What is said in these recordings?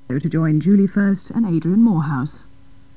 To join Julie First and Adrian Morehouse.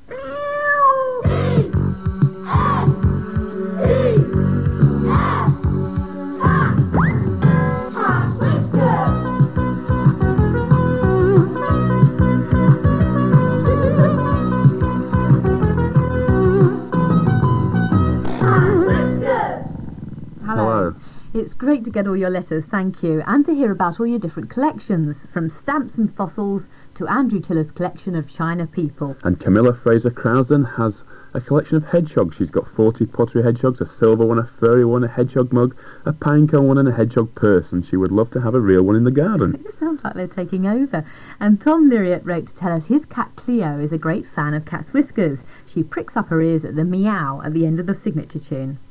Hello. It's great to get all your letters, thank you, and to hear about all your different collections, from stamps and fossils to Andrew Tiller's collection of China people. And Camilla Fraser-Crowsden has a collection of hedgehogs. She's got 40 pottery hedgehogs, a silver one, a furry one, a hedgehog mug, a pinecone one and a hedgehog purse, and she would love to have a real one in the garden. It sounds like they're taking over. And Tom Lyriot wrote to tell us his cat Cleo is a great fan of Cat's Whiskers. She pricks up her ears at the meow at the end of the signature tune.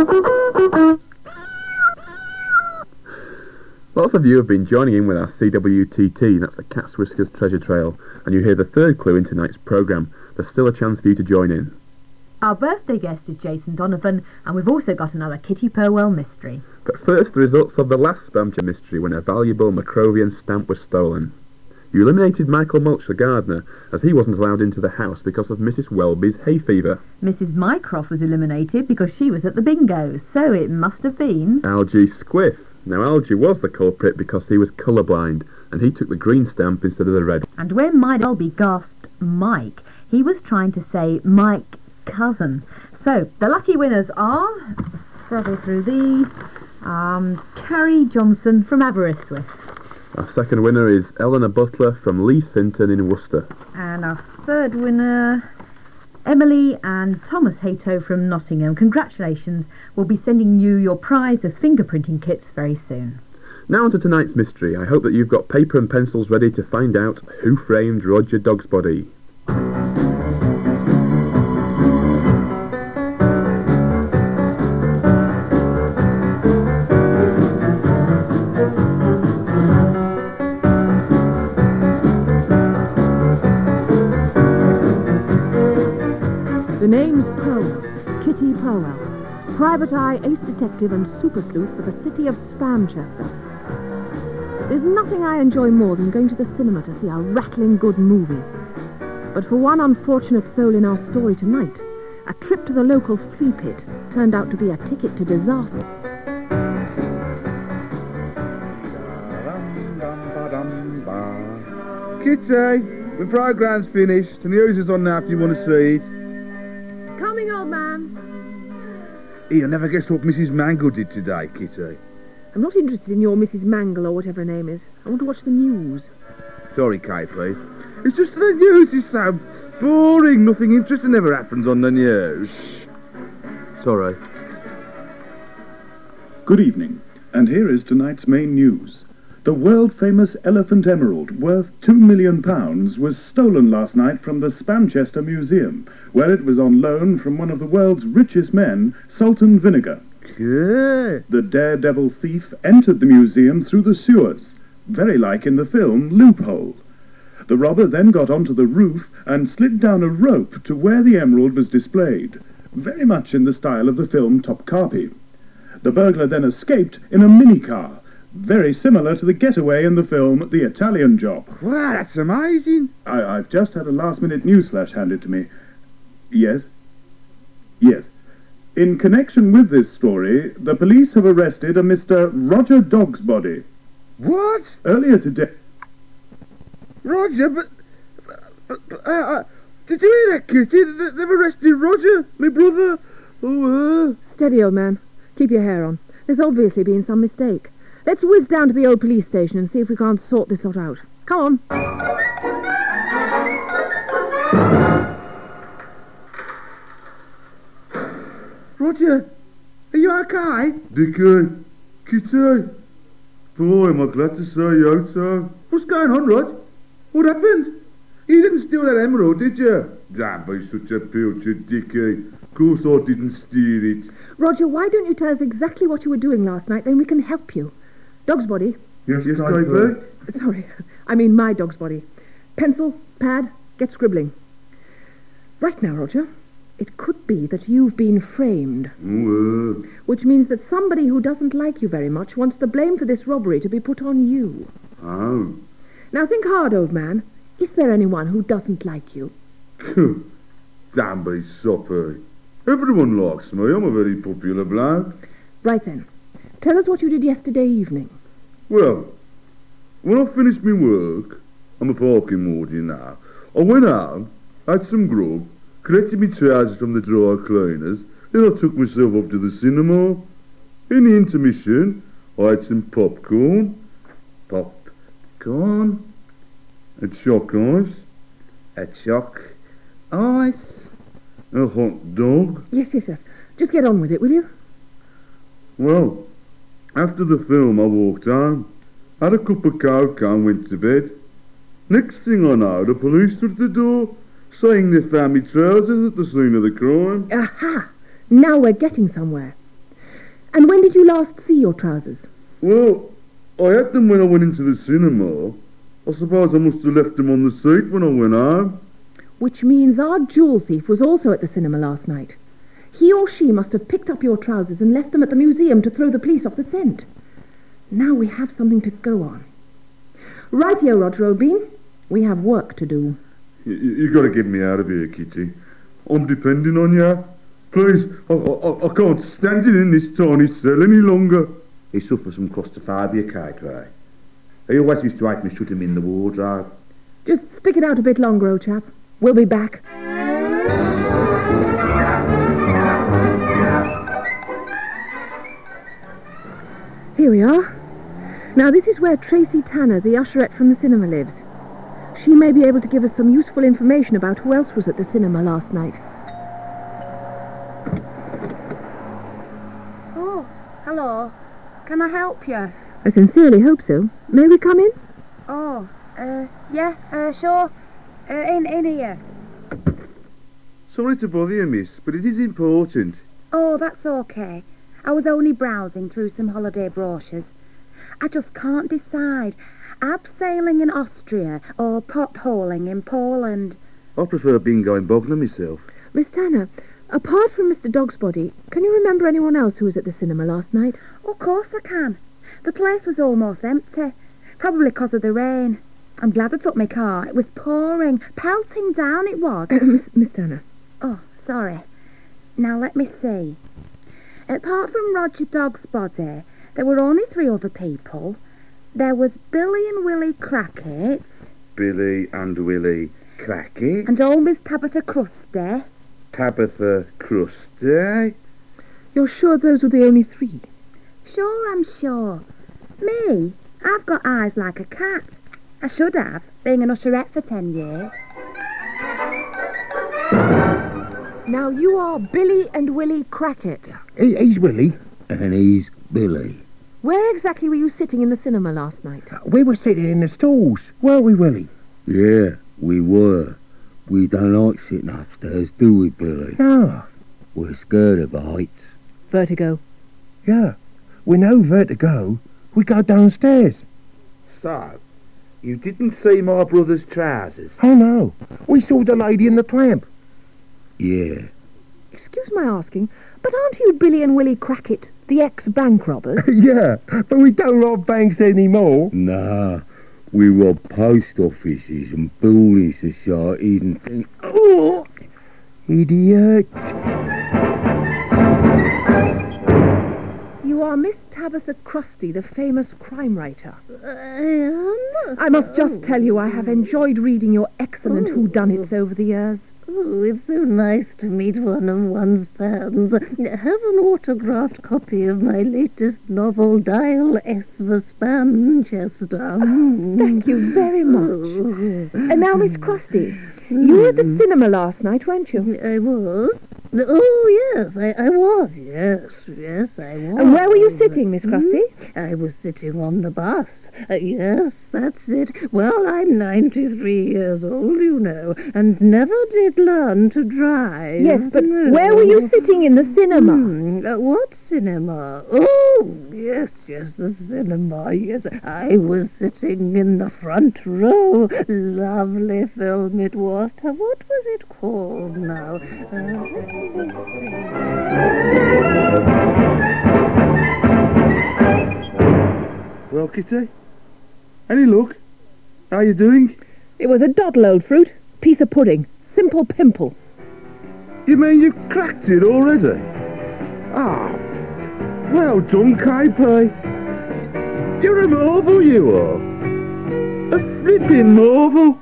Lots of you have been joining in with our CWTT, that's the Cat's Whiskers Treasure Trail, and you hear the third clue in tonight's programme. There's still a chance for you to join in. Our birthday guest is Jason Donovan, and we've also got another Kitty Purwell mystery. But first, the results of the last Spamcher mystery when a valuable Macrovian stamp was stolen. You eliminated Michael Mulch, the gardener, as he wasn't allowed into the house because of Mrs. Welby's hay fever. Mrs. Mycroft was eliminated because she was at the bingo, so it must have been Algie Squiff. Now, Algie was the culprit because he was colourblind, and he took the green stamp instead of the red. And when Mike Welby gasped Mike, he was trying to say Mike cousin. So, the lucky winners are, scrabble through these, Carrie Johnson from Aberystwyth. Our second winner is Eleanor Butler from Lee Sinton in Worcester. And our third winner, Emily and Thomas Hato from Nottingham. Congratulations. We'll be sending you your prize of fingerprinting kits very soon. Now on to tonight's mystery. I hope that you've got paper and pencils ready to find out who framed Roger Dogsbody. The name's Purwell, Kitty Purwell, private eye, ace detective and super sleuth for the city of Spamchester. There's nothing I enjoy more than going to the cinema to see a rattling good movie. But for one unfortunate soul in our story tonight, a trip to the local flea pit turned out to be a ticket to disaster. Kitty, the programme's finished. The news is on now if you want to see it. Coming, old man. You'll never guess what Mrs. Mangle did today, Kitty. I'm not interested in your Mrs. Mangle or whatever her name is. I want to watch the news. Sorry, KP. It's just the news is so boring. Nothing interesting ever happens on the news. Sorry. Good evening, and here is tonight's main news. The world-famous elephant emerald, worth £2 million, was stolen last night from the Spamchester Museum, where it was on loan from one of the world's richest men, Sultan Vinegar. Good. The daredevil thief entered the museum through the sewers, very like in the film Loophole. The robber then got onto the roof and slid down a rope to where the emerald was displayed, very much in the style of the film Topkapi. The burglar then escaped in a minicar, very similar to the getaway in the film The Italian Job. Wow, that's amazing. I've just had a last-minute newsflash handed to me. Yes? Yes. In connection with this story, the police have arrested a Mr. Roger Dogsbody. What? Earlier today... Roger, but did you hear that, Kitty? They've arrested Roger, my brother. Steady, old man. Keep your hair on. There's obviously been some mistake. Let's whiz down to the old police station and see if we can't sort this lot out. Come on. Roger, are you okay? Dicky, Kitty. Boy, am I glad to see you, Tom. What's going on, Rod? What happened? You didn't steal that emerald, did you? Don't be such a pilchard, Dicky. Of course I didn't steal it. Roger, why don't you tell us exactly what you were doing last night, then we can help you. Dogsbody. Yes, KP. Sorry, I mean my Dogsbody. Pencil, pad, get scribbling. Right now, Roger, it could be that you've been framed. Which means that somebody who doesn't like you very much wants the blame for this robbery to be put on you. Oh. Now think hard, old man. Is there anyone who doesn't like you? Damn be soppy. Everyone likes me. I'm a very popular bloke. Right then. Tell us what you did yesterday evening. Well, when I finished my work, I'm a parking warden now, I went home, had some grub, collected my trousers from the dry cleaners, then I took myself up to the cinema. In the intermission, I had some popcorn, a choc ice, a hot dog. Yes. Just get on with it, will you? Well, after the film I walked home, had a cup of cocoa and went to bed. Next thing I know, the police stood at the door, saying they found me trousers at the scene of the crime. Aha! Now we're getting somewhere. And when did you last see your trousers? Well, I had them when I went into the cinema. I suppose I must have left them on the seat when I went home. Which means our jewel thief was also at the cinema last night. He or she must have picked up your trousers and left them at the museum to throw the police off the scent. Now we have something to go on. Rightio, Roger O'Bean. We have work to do. You got to get me out of here, Kitty. I'm depending on you. Please, I can't stand it in this tiny cell any longer. He suffers from claustrophobia, Kai. He always used to make me shut him in the wardrobe. Just stick it out a bit longer, old chap. We'll be back. Here we are. Now this is where Tracy Tanner, the usherette from the cinema, lives. She may be able to give us some useful information about who else was at the cinema last night. Oh, hello. Can I help you? I sincerely hope so. May we come in? Oh, yeah, sure. In here. Sorry to bother you, miss, but it is important. Oh, that's okay. I was only browsing through some holiday brochures. I just can't decide. Abseiling in Austria or potholing in Poland. I prefer bingo in Bognor myself. Miss Tanner, apart from Mr. Dogsbody, can you remember anyone else who was at the cinema last night? Of course I can. The place was almost empty. Probably because of the rain. I'm glad I took my car. It was pouring, pelting down it was. Miss Tanner. Oh, sorry. Now let me see. Apart from Roger Dogsbody, there were only 3 other people. There was Billy and Willie Crackit. Billy and Willie Crackit. And old Miss Tabitha Crusty. Tabitha Crusty. You're sure those were the only 3? Sure, I'm sure. Me? I've got eyes like a cat. I should have, being an usherette for 10 years. Now you are Billy and Willie Crackit. He's Willie. And he's Billy. Where exactly were you sitting in the cinema last night? We were sitting in the stalls, weren't we, Willie? Yeah, we were. We don't like sitting upstairs, do we, Billy? No. We're scared of heights. Vertigo. Yeah. We know vertigo. We go downstairs. So, you didn't see my brother's trousers? Oh, no. We saw the lady in the tramp. Yeah. Excuse my asking, but aren't you Billy and Willie Crackit, the ex-bank robbers? Yeah, but we don't rob banks anymore. Nah, we rob post offices and building societies and things. Oh! Idiot. You are Miss Tabitha Crusty, the famous crime writer. I must just tell you I have enjoyed reading your excellent whodunits over the years. Oh, it's so nice to meet one of one's fans. Have an autographed copy of my latest novel, Dial S for Manchester. Thank you very much. And now, Miss Crusty, you were at the cinema last night, weren't you? I was. Oh, yes, I was. Yes, I was. And where were you sitting, Miss Crusty? I was sitting on the bus. Yes, that's it. Well, I'm 93 years old, you know, and never did learn to drive. Yes, but where were you sitting in the cinema? What cinema? Oh, yes, the cinema, yes. I was sitting in the front row. Lovely film it was. What was it called now? Well, Kitty, any luck? How you doing? It was a dodload fruit, piece of pudding, simple pimple. You mean you've cracked it already? Ah, well done, Kai-Pei. You're a marvel, you are. A flipping marvel.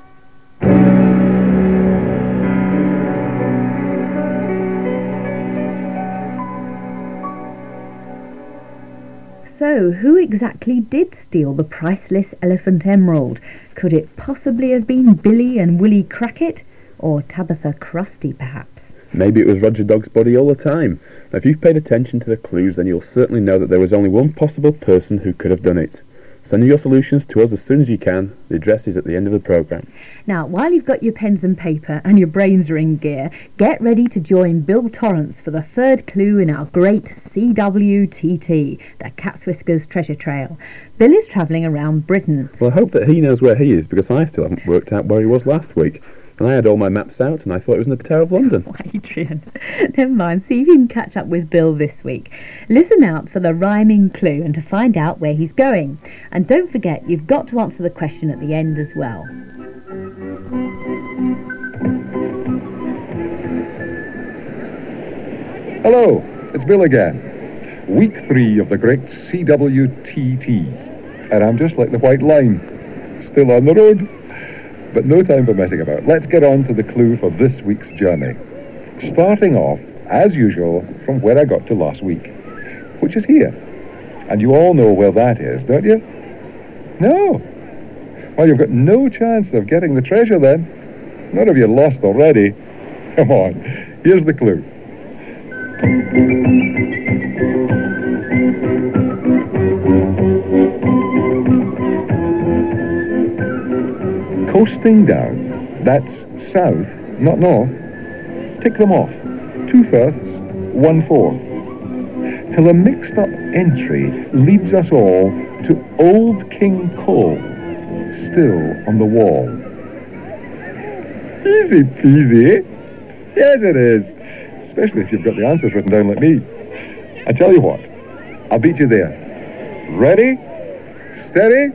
So, who exactly did steal the priceless elephant emerald? Could it possibly have been Billy and Willie Crackit? Or Tabitha Crusty, perhaps? Maybe it was Roger Dog's body all the time. Now, if you've paid attention to the clues, then you'll certainly know that there was only one possible person who could have done it. Send your solutions to us as soon as you can. The address is at the end of the programme. Now, while you've got your pens and paper and your brains are in gear, get ready to join Bill Torrance for the third clue in our great CWTT, the Cat's Whiskers Treasure Trail. Bill is travelling around Britain. Well, I hope that he knows where he is, because I still haven't worked out where he was last week. And I had all my maps out, and I thought it was in the Tower of London. Oh, Adrian, never mind. See if you can catch up with Bill this week. Listen out for the rhyming clue and to find out where he's going. And don't forget, you've got to answer the question at the end as well. Hello, it's Bill again. Week 3 of the great CWTT. And I'm just like the White Line, still on the road. But no time for messing about. Let's get on to the clue for this week's journey. Starting off, as usual, from where I got to last week, which is here. And you all know where that is, don't you? No. Well, you've got no chance of getting the treasure then. None of you lost already. Come on, here's the clue. Coasting down, that's south, not north. Tick them off. 2/5, 1/4. Till a mixed-up entry leads us all to Old King Cole, still on the wall. Easy peasy, eh? Yes, it is. Especially if you've got the answers written down like me. I tell you what, I'll beat you there. Ready? Steady?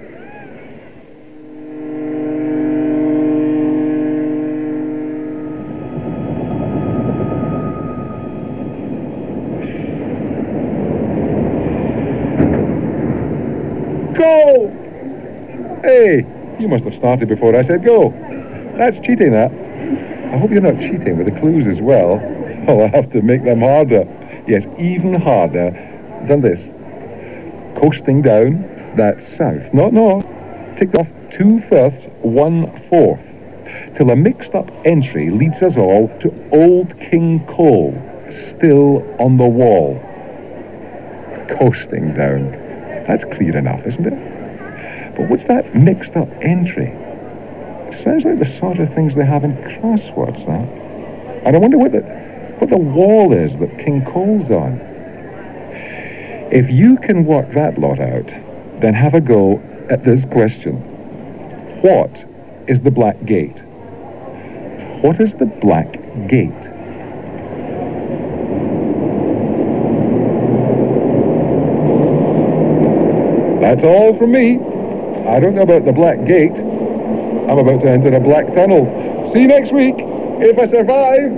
Go! Hey, you must have started before I said go. That's cheating, that. I hope you're not cheating with the clues as well. Oh, I'll have to make them harder. Yes, even harder than this. Coasting down, that's south, not north. Ticked off 2/5, 1/4. Till a mixed-up entry leads us all to Old King Cole, still on the wall. Coasting down. That's clear enough, isn't it? But what's that mixed-up entry? Sounds like the sort of things they have in crosswords, that. And I wonder what the wall is that King Cole's on. If you can work that lot out, then have a go at this question. What is the Black Gate? What is the Black Gate? That's all from me. I don't know about the Black Gate. I'm about to enter a black tunnel. See you next week, if I survive.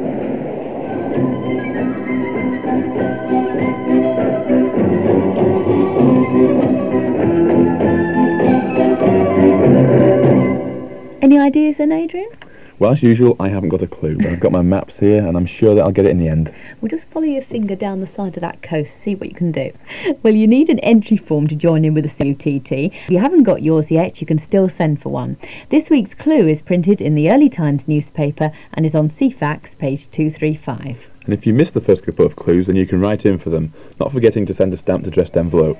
Any ideas then, Adrian? Well, as usual, I haven't got a clue, but I've got my maps here, and I'm sure that I'll get it in the end. Well, just follow your finger down the side of that coast, see what you can do. Well, you need an entry form to join in with the CWTT. If you haven't got yours yet, you can still send for one. This week's clue is printed in the Early Times newspaper and is on CFAX, page 235. And if you missed the first couple of clues, then you can write in for them, not forgetting to send a stamped addressed envelope.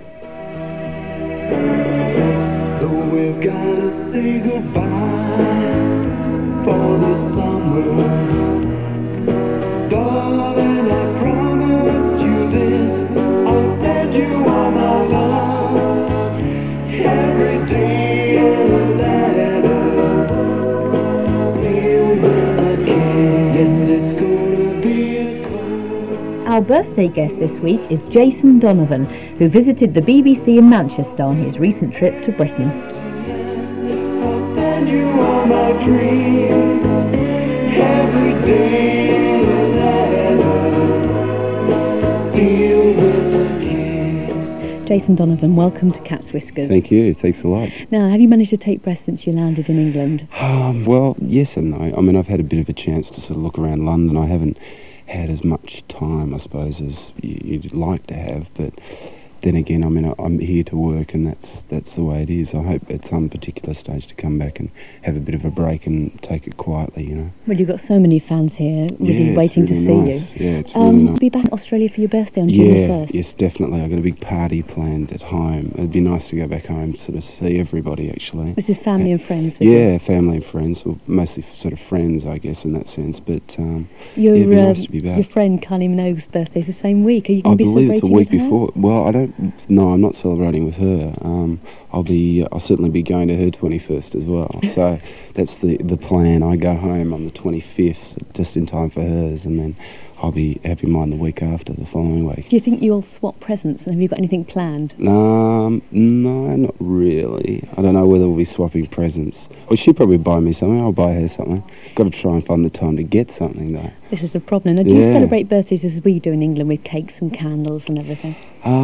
Though we've got to say goodbye for the summer, darling, I promise you this, I'll send you all my love, every day in a letter, sealed with a kiss. Yes, it's gonna be a cold. Our birthday guest this week is Jason Donovan, who visited the BBC in Manchester on his recent trip to Britain. I'll send send you all my dreams. Every day a letter, sealed with a kiss. Jason Donovan, welcome to Cat's Whiskers. Thank you. Thanks a lot. Now, have you managed to take breath since you landed in England? Well, yes and no. I mean, I've had a bit of a chance to sort of look around London. I haven't had as much time, I suppose, as you'd like to have, but then again, I mean, I'm here to work, and that's the way it is. I hope at some particular stage to come back and have a bit of a break and take it quietly, you know. Well, you've got so many fans here, really Yeah, waiting it's really to nice. see you. Yeah, it's really nice. You'll be back in Australia for your birthday on June the 1st. Yes, definitely. I've got a big party planned at home. It'd be nice to go back home, sort of see everybody, actually. This is family and friends with you? Yeah, family and friends, or mostly sort of friends, I guess, in that sense. But Your, it'd be nice to be back. Your friend Kylie Minogue's birthday's the same week. Are you I going to be believe it's a celebrating week with her? before. Well, I'm not celebrating with her. I'll certainly be going to her 21st as well. So that's the plan. I go home on the 25th, just in time for hers, and then I'll be having mine the week after, the following week. Do you think you'll swap presents, and have you got anything planned? No, not really. I don't know whether we'll be swapping presents. Well, she'll probably buy me something. I'll buy her something. Got to try and find the time to get something, though. This is the problem. Now, do you Yeah. celebrate birthdays as we do in England with cakes and candles and everything?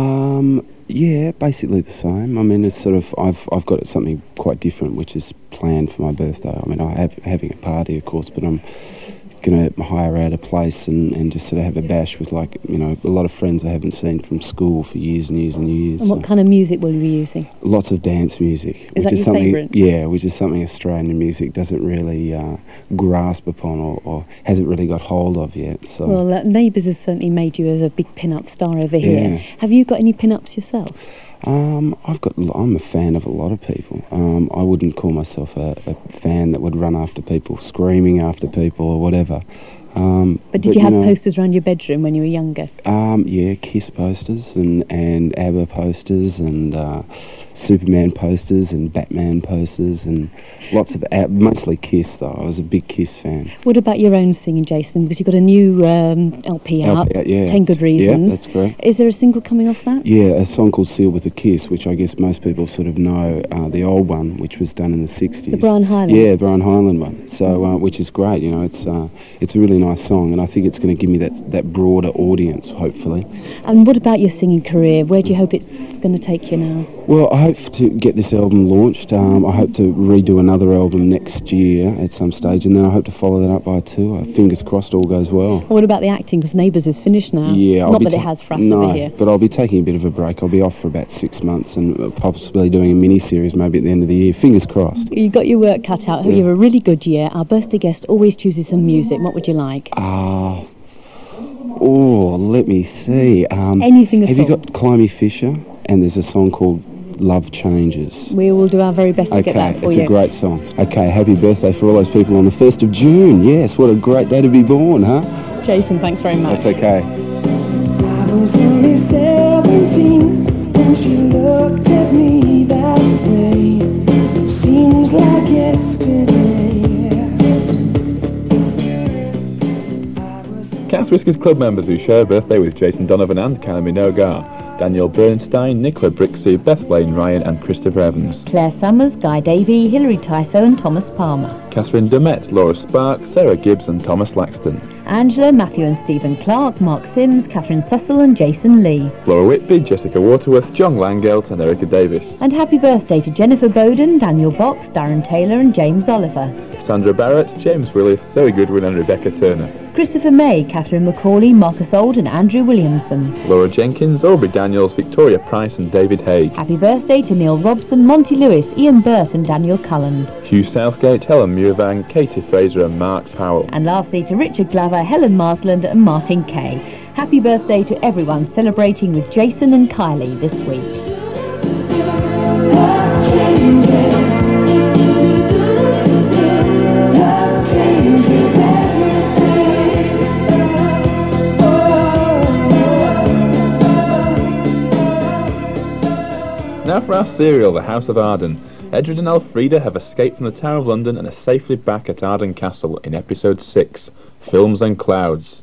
Yeah, basically the same. I mean, it's sort of I've got something quite different, which is planned for my birthday. I mean, having a party, of course, but I'm going to hire out a place and just sort of have a bash with, like, you know, a lot of friends I haven't seen from school for years and years and years. And what kind of music will you be using? Lots of dance music, Is that your something, favourite? yeah, which is something Australian music doesn't really grasp upon or hasn't really got hold of yet. So. Well, Neighbours has certainly made you as a big pin-up star over here. Yeah. Have you got any pin-ups yourself? I'm a fan of a lot of people. I wouldn't call myself a fan that would run after people, screaming after people or whatever. But did you have posters around your bedroom when you were younger? Yeah, Kiss posters and ABBA posters and Superman posters and Batman posters and lots of, mostly Kiss though. I was a big Kiss fan. What about your own singing, Jason? Because you've got a new LP out, yeah. 10 Good Reasons. Yeah, that's correct. Is there a single coming off that? Yeah, a song called Seal with a Kiss, which I guess most people sort of know, the old one, which was done in the 60s. The Brian Hyland? Yeah, Brian Hyland one. So, which is great, you know, it's a really nice song, and I think it's going to give me that broader audience, hopefully. And what about your singing career? Where do you hope it's going to take you now? Well, I hope to get this album launched. I hope to redo another album next year at some stage, and then I hope to follow that up by a tour. Fingers crossed all goes well. What about the acting? Because Neighbours is finished now. Yeah, Not that it has for us over here. but I'll be taking a bit of a break. I'll be off for about 6 months and possibly doing a mini-series maybe at the end of the year. Fingers crossed. You've got your work cut out. Hope you have a really good year. Our birthday guest always chooses some music. What would you like? Let me see. Anything at Have all. you got Climby Fisher? And there's a song called Love Changes. We will do our very best to get that for it's you. a great song. Okay, happy birthday for all those people on the 1st of June. Yes, what a great day to be born, huh? Jason, thanks very much. That's okay. I was only 17 when she looked at me that way. Seems like yesterday. Cat's Whiskers Club members who share a birthday with Jason Donovan and Kylie Minogue are Daniel Bernstein, Nicola Brixey, Beth Lane Ryan and Christopher Evans. Claire Summers, Guy Davey, Hilary Tyso and Thomas Palmer. Catherine Dumet, Laura Spark, Sarah Gibbs and Thomas Laxton. Angela, Matthew and Stephen Clark, Mark Sims, Catherine Sussel and Jason Lee. Laura Whitby, Jessica Waterworth, John Langelt and Erica Davis. And happy birthday to Jennifer Bowden, Daniel Box, Darren Taylor and James Oliver. Sandra Barrett, James Willis, Zoe Goodwin and Rebecca Turner. Christopher May, Catherine McCauley, Marcus Old and Andrew Williamson. Laura Jenkins, Aubrey Daniels, Victoria Price and David Haig. Happy birthday to Neil Robson, Monty Lewis, Ian Burt and Daniel Cullen. Hugh Southgate, Helen Muirvang, Katie Fraser and Mark Powell. And lastly to Richard Glover, Helen Marsland and Martin Kay. Happy birthday to everyone celebrating with Jason and Kylie this week. Now for our serial, The House of Arden. Edred and Elfrida have escaped from the Tower of London and are safely back at Arden Castle in episode 6, Films and Clouds.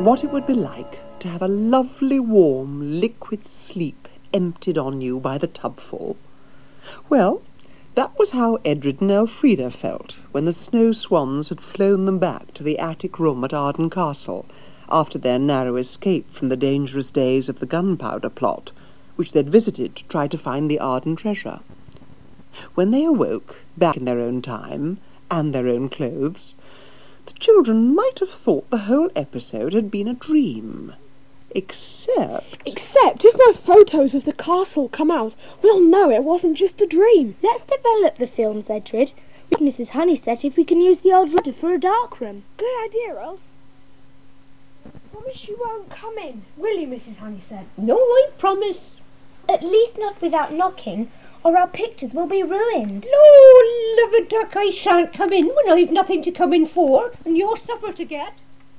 what it would be like to have a lovely, warm, liquid sleep emptied on you by the tubful. Well, that was how Edred and Elfrida felt when the snow swans had flown them back to the attic room at Arden Castle after their narrow escape from the dangerous days of the gunpowder plot, which they'd visited to try to find the Arden treasure. When they awoke, back in their own time, and their own clothes, the children might have thought the whole episode had been a dream. Except if my photos of the castle come out, we'll know it wasn't just a dream. Let's develop the films, Edred. Mrs. Honeysett, if we can use the old lighter for a dark room. Good idea, Elf. Promise you won't come in, will you, Mrs. Honeysett? No, I promise. At least not without knocking, or our pictures will be ruined. No, love a duck, I shan't come in when I've nothing to come in for, and your supper to get.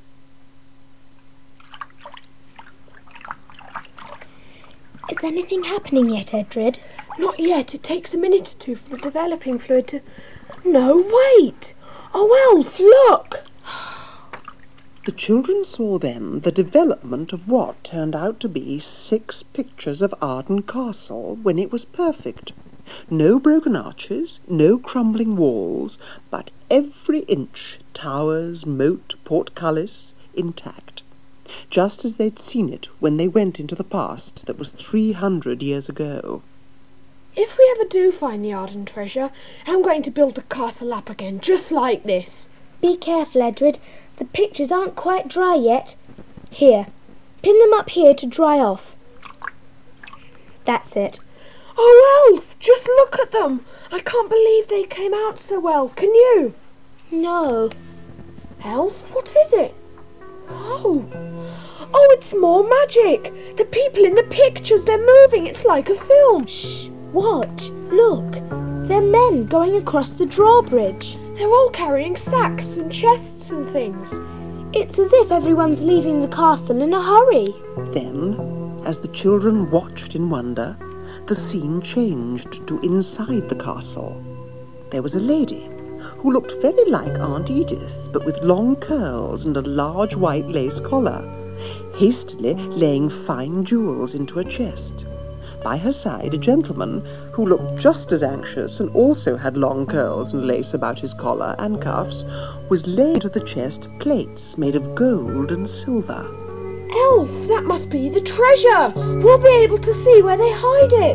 Is anything happening yet, Edred? Not yet. It takes a minute or two for the developing fluid to... No, wait! Oh, Elf, look! the children saw then the development of what turned out to be 6 pictures of Arden Castle when it was perfect. No broken arches, no crumbling walls, but every inch, towers, moat, portcullis, intact, just as they'd seen it when they went into the past that was 300 years ago. If we ever do find the Arden treasure, I'm going to build the castle up again, just like this. Be careful, Edred. The pictures aren't quite dry yet. Here, pin them up here to dry off. That's it. Oh, Elf, just look at them. I can't believe they came out so well. Can you? No. Elf, what is it? Oh, it's more magic. The people in the pictures, they're moving. It's like a film. Shh, watch. Look, they're men going across the drawbridge. They're all carrying sacks and chests and things. It's as if everyone's leaving the castle in a hurry. Then, as the children watched in wonder, the scene changed to inside the castle. There was a lady who looked very like Aunt Edith, but with long curls and a large white lace collar, hastily laying fine jewels into a chest. By her side, a gentleman who looked just as anxious and also had long curls and lace about his collar and cuffs, was laying into the chest plates made of gold and silver. Elf, that must be the treasure. We'll be able to see where they hide it.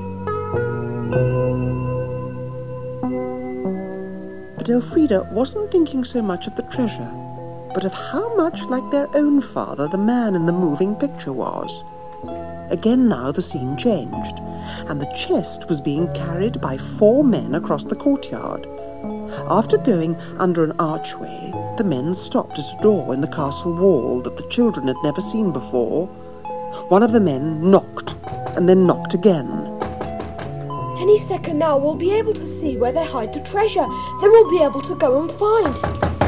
But Elfrida wasn't thinking so much of the treasure, but of how much like their own father the man in the moving picture was. Again now the scene changed, and the chest was being carried by 4 men across the courtyard. After going under an archway, the men stopped at a door in the castle wall that the children had never seen before. One of the men knocked, and then knocked again. Any second now we'll be able to see where they hide the treasure. Then we'll be able to go and find.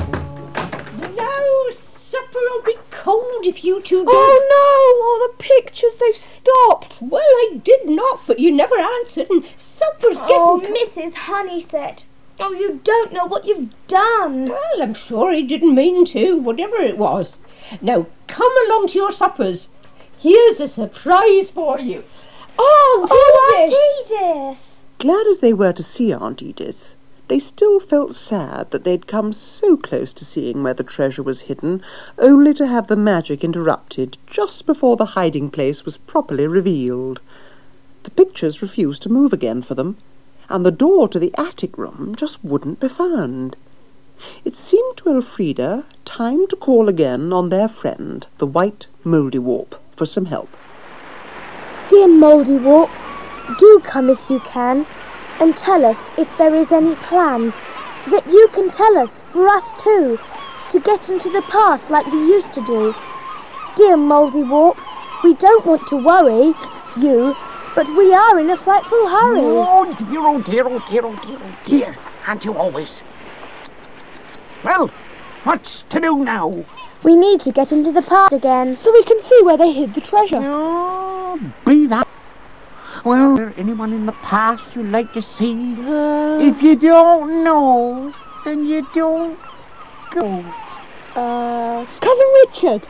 No, supper will be cold if you two don't. Oh no, all the pictures, they've stopped. Well, I did knock, but you never answered, and supper's getting... Oh, Mrs. Honeysett. Oh, you don't know what you've done. Well, I'm sure I didn't mean to, whatever it was. Now, come along to your suppers. Here's a surprise for you. Oh, Aunt Edith! Glad as they were to see Aunt Edith, they still felt sad that they'd come so close to seeing where the treasure was hidden, only to have the magic interrupted just before the hiding place was properly revealed. The pictures refused to move again for them, and the door to the attic room just wouldn't be found. It seemed to Elfrida time to call again on their friend, the White Mouldiwarp, for some help. Dear Mouldiwarp, do come if you can, and tell us if there is any plan that you can tell us for us too, to get into the past like we used to do. Dear Mouldiwarp, we don't want to worry you, but we are in a frightful hurry. Oh dear, oh dear, oh dear, oh dear, oh dear, aren't you always? Well, what's to do now? We need to get into the past again, so we can see where they hid the treasure. Oh, be that. Well, is there anyone in the past you'd like to see? If you don't know, then you don't go. Cousin Richard.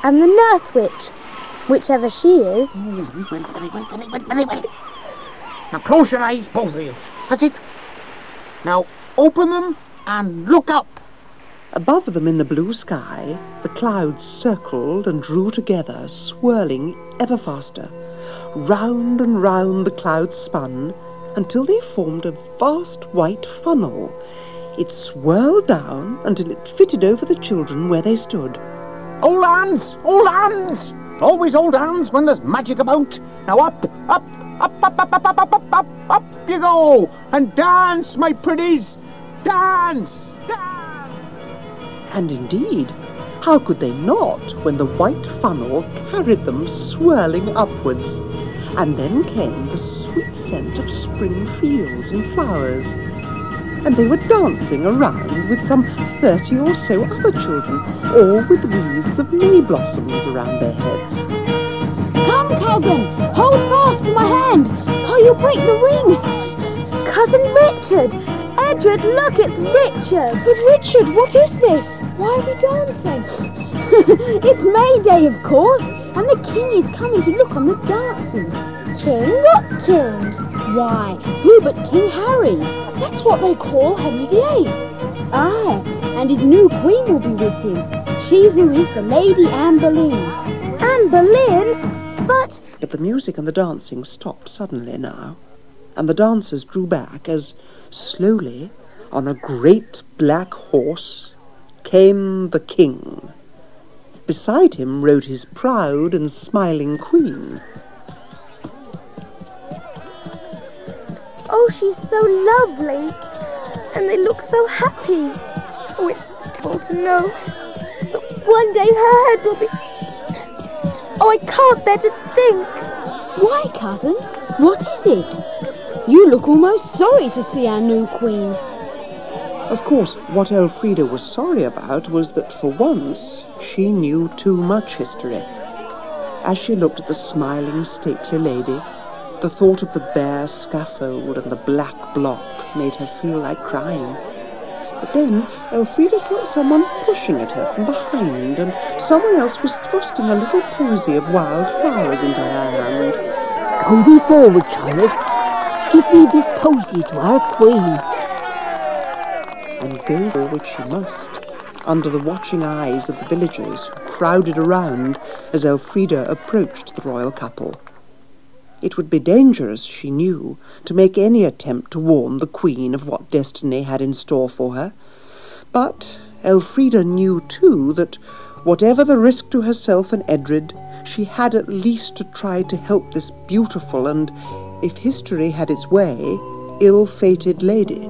and the nurse witch, whichever she is. Very well. Now close your eyes, both of you. That's it. Now open them and look up. Above them in the blue sky, the clouds circled and drew together, swirling ever faster. Round and round the clouds spun, until they formed a vast white funnel. It swirled down until it fitted over the children where they stood. Hold hands! Hold hands! Always hold hands when there's magic about. Now up, up, up, up, up, up, up, up, up, up, up you go! And dance, my pretties! Dance! And indeed, how could they not when the white funnel carried them swirling upwards? And then came the sweet scent of spring fields and flowers. And they were dancing around with some 30 or so other children, all with wreaths of May blossoms around their heads. Come, cousin, hold fast to my hand, or you'll break the ring. Cousin Richard! Edred, look, it's Richard! But Richard, what is this? Why are we dancing? It's May Day, of course, and the king is coming to look on the dancing. King? What king? Why, who but King Harry? That's what they call Henry VIII. Aye, and his new queen will be with him. She who is the Lady Anne Boleyn. Anne Boleyn? But the music and the dancing stopped suddenly now, and the dancers drew back as, slowly, on a great black horse, came the king. Beside him rode his proud and smiling queen. oh, she's so lovely, and they look so happy. Oh, it's terrible to know, but one day her head will be... Oh, I can't bear to think. Why, cousin? What is it? You look almost sorry to see our new queen. Of course, what Elfrida was sorry about was that for once she knew too much history. As she looked at the smiling, stately lady, the thought of the bare scaffold and the black block made her feel like crying. But then Elfrida felt someone pushing at her from behind, and someone else was thrusting a little posy of wild flowers into her hand. Go thee forward, child. Give thee this posy to our queen. And go forward she must, under the watching eyes of the villagers who crowded around as Elfrida approached the royal couple. It would be dangerous, she knew, to make any attempt to warn the queen of what destiny had in store for her. But Elfrida knew, too, that whatever the risk to herself and Edred, she had at least to try to help this beautiful and, if history had its way, ill-fated lady.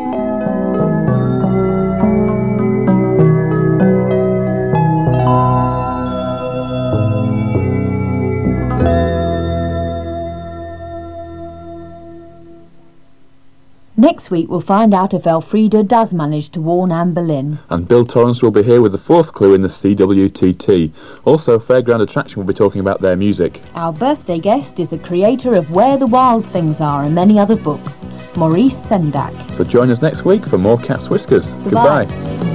Next week we'll find out if Elfrida does manage to warn Anne Boleyn. And Bill Torrance will be here with the fourth clue in the CWTT. Also, Fairground Attraction will be talking about their music. Our birthday guest is the creator of Where the Wild Things Are and many other books, Maurice Sendak. So join us next week for more Cat's Whiskers. Goodbye. Goodbye.